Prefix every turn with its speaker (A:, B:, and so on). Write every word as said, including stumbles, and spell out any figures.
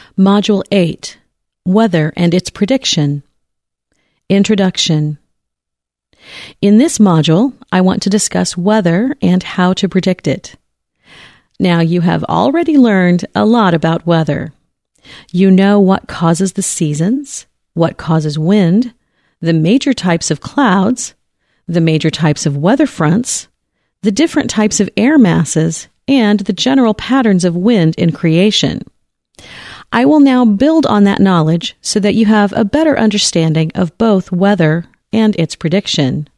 A: Module eight, Weather and its Prediction. Introduction. In this module, I want to discuss weather and how to predict it. Now, you have already learned a lot about weather. You know what causes the seasons, what causes wind, the major types of clouds, the major types of weather fronts, the different types of air masses, and the general patterns of wind in creation. I will now build on that knowledge so that you have a better understanding of both weather and its prediction.